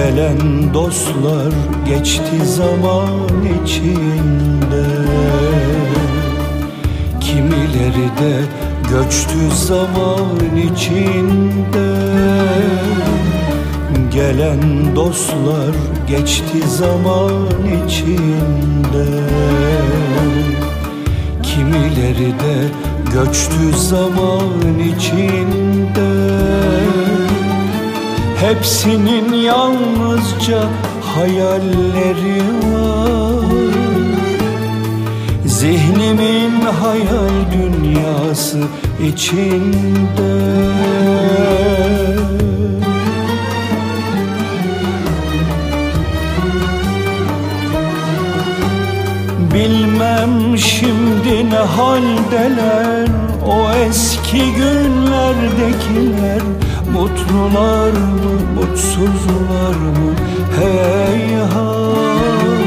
Gelen dostlar geçti zaman içinde, kimileri de göçtü zaman içinde. Gelen dostlar geçti zaman içinde, kimileri de göçtü zaman içinde. Hepsinin yalnızca hayalleri var, zihnimin hayal dünyası içinde. Bilmem şimdi ne haldeler o eski günlerdekiler, mutlular mı, mutsuzlar mı, heyhat.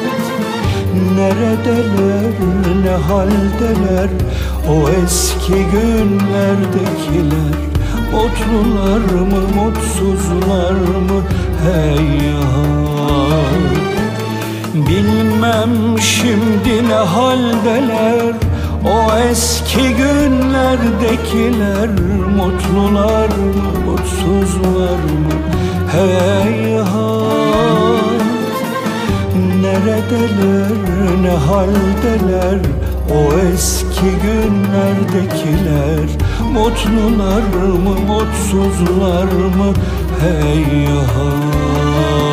Neredeler, ne haldeler o eski günlerdekiler, mutlular mı, mutsuzlar mı, heyhat. Bilmem şimdi ne haldeler o eski günlerdekiler, mutlular mı, mutsuzlar mı, heyhat. Neredeler, ne haldeler o eski günlerdekiler, mutlular mı, mutsuzlar mı, heyhat.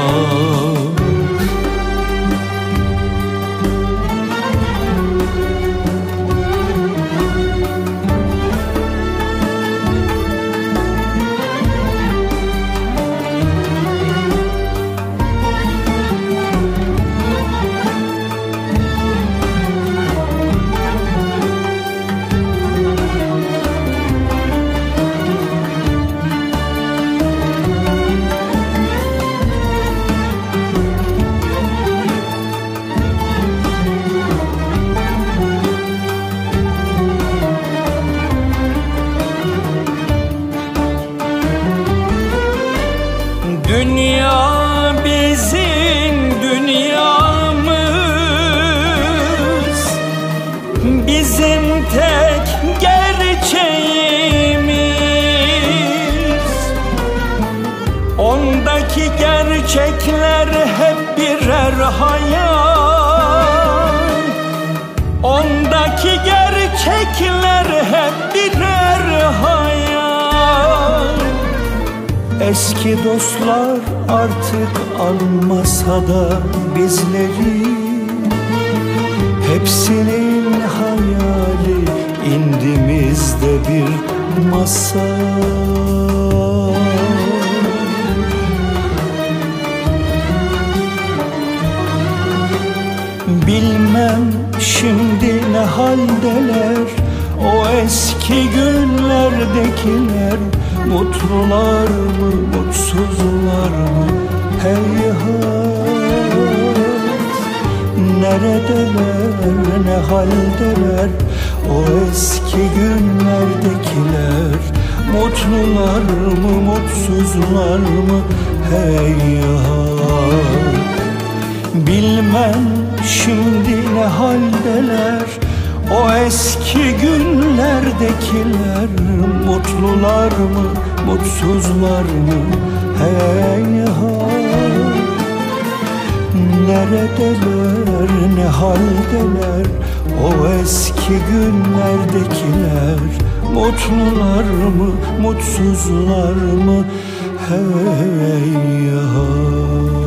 Dünya bizim dünyamız, bizim tek gerçeğimiz. Ondaki gerçekler hep birer hayal, ondaki gerçekler hep birer hayal. Eski dostlar artık anmasa da bizleri, hepsinin hayali indimizde bir masal. Bilmem şimdi ne haldeler o eski günlerdekiler, mutlular mı, mutsuzlar mı, heyhat. Neredeler, ne haldeler o eski günlerdekiler, mutlular mı, mutsuzlar mı, heyhat. Bilmem şimdi ne haldeler o eski günlerdekiler, mutlular mı, mutsuzlar mı, heyhat. Neredeler, ne haldeler o eski günlerdekiler, mutlular mı, mutsuzlar mı, heyhat.